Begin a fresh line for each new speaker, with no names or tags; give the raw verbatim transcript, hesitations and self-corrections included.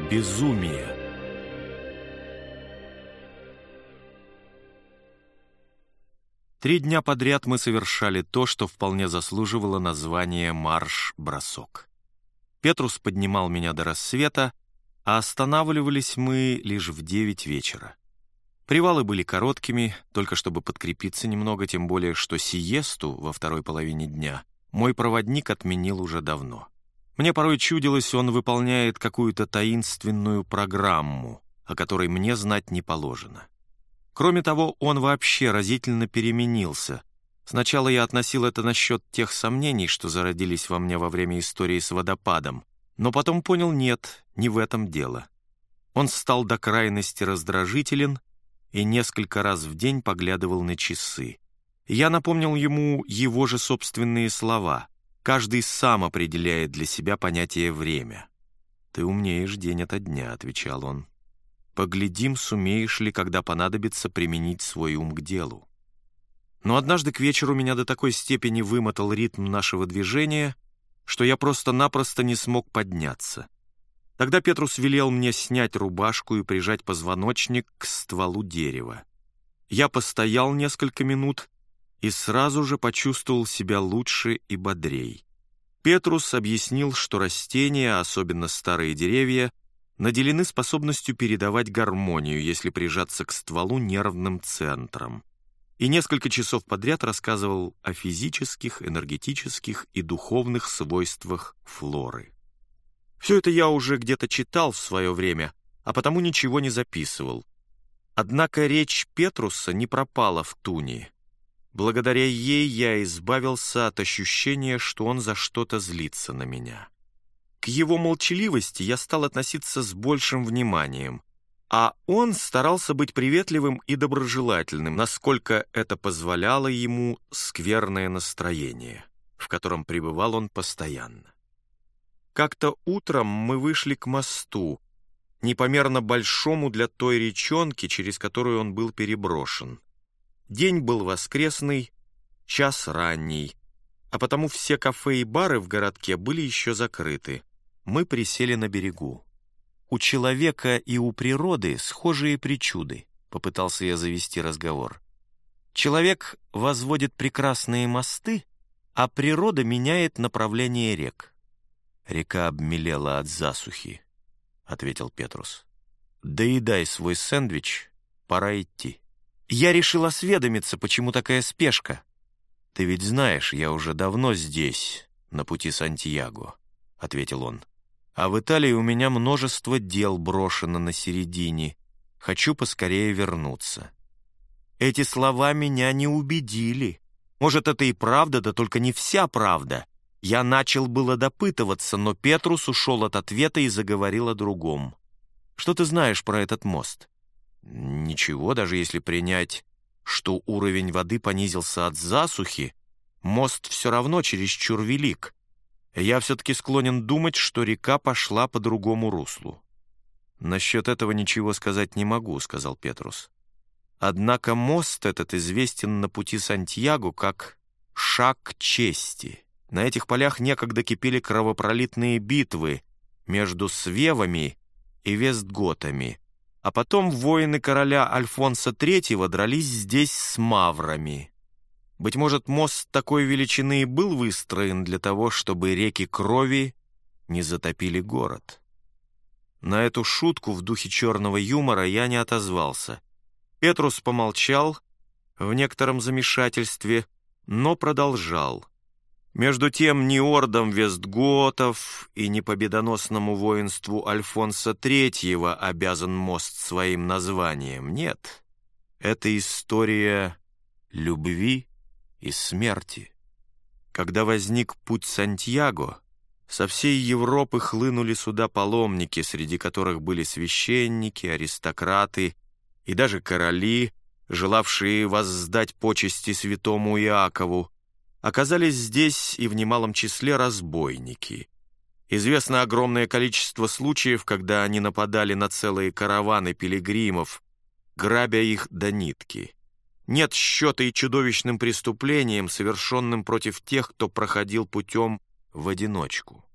Безумие. Три дня подряд мы совершали то, что вполне заслуживало названия «марш-бросок». Петрус поднимал меня до рассвета, а останавливались мы лишь в девять вечера. Привалы были короткими, только чтобы подкрепиться немного, тем более, что сиесту во второй половине дня мой проводник отменил уже давно. Мне порой чудилось, он выполняет какую-то таинственную программу, о которой мне знать не положено. Кроме того, он вообще разительно переменился. Сначала я относил это насчет тех сомнений, что зародились во мне во время истории с водопадом, но потом понял, нет, не в этом дело. Он стал до крайности раздражителен и несколько раз в день поглядывал на часы. Я напомнил ему его же собственные слова. Каждый сам определяет для себя понятие «время». «Ты умнеешь день ото дня», — отвечал он. «Поглядим, сумеешь ли, когда понадобится, применить свой ум к делу». Но однажды к вечеру меня до такой степени вымотал ритм нашего движения, что я просто-напросто не смог подняться. Тогда Петрус велел мне снять рубашку и прижать позвоночник к стволу дерева. Я постоял несколько минут и сразу же почувствовал себя лучше и бодрей. Петрус объяснил, что растения, особенно старые деревья, наделены способностью передавать гармонию, если прижаться к стволу нервным центром. И несколько часов подряд рассказывал о физических, энергетических и духовных свойствах флоры. Все это я уже где-то читал в свое время, а потому ничего не записывал. Однако речь Петруса не пропала в туне. Благодаря ей я избавился от ощущения, что он за что-то злится на меня. К его молчаливости я стал относиться с большим вниманием, а он старался быть приветливым и доброжелательным, насколько это позволяло ему скверное настроение, в котором пребывал он постоянно. Как-то утром мы вышли к мосту, непомерно большому для той речонки, через которую он был переброшен. День был воскресный, час ранний, а потому все кафе и бары в городке были еще закрыты. Мы присели на берегу. «У человека и у природы схожие причуды», — попытался я завести разговор. «Человек возводит прекрасные мосты, а природа меняет направление рек». «Река обмелела от засухи», — ответил Петрус. «Доедай свой сэндвич, пора идти». «Я решил осведомиться, почему такая спешка». «Ты ведь знаешь, я уже давно здесь, на пути Сантьяго», — ответил он. «А в Италии у меня множество дел брошено на середине. Хочу поскорее вернуться». Эти слова меня не убедили. Может, это и правда, да только не вся правда. Я начал было допытываться, но Петрус ушел от ответа и заговорил о другом. «Что ты знаешь про этот мост?» «Ничего, даже если принять, что уровень воды понизился от засухи, мост все равно чересчур велик. Я все-таки склонен думать, что река пошла по другому руслу». «Насчет этого ничего сказать не могу», — сказал Петрус. «Однако мост этот известен на пути Сантьяго как «шаг чести». На этих полях некогда кипели кровопролитные битвы между свевами и вестготами, а потом воины короля Альфонса третьего дрались здесь с маврами. Быть может, мост такой величины и был выстроен для того, чтобы реки крови не затопили город. На эту шутку в духе черного юмора я не отозвался. Петрус помолчал в некотором замешательстве, но продолжал. Между тем ни ордам вестготов и ни победоносному воинству Альфонса третьего обязан мост своим названием. Нет, это история любви и смерти. Когда возник путь Сантьяго, со всей Европы хлынули сюда паломники, среди которых были священники, аристократы и даже короли, желавшие воздать почести святому Иакову. Оказались здесь и в немалом числе разбойники. Известно огромное количество случаев, когда они нападали на целые караваны пилигримов, грабя их до нитки. Нет счета и чудовищным преступлениям, совершенным против тех, кто проходил путем в одиночку.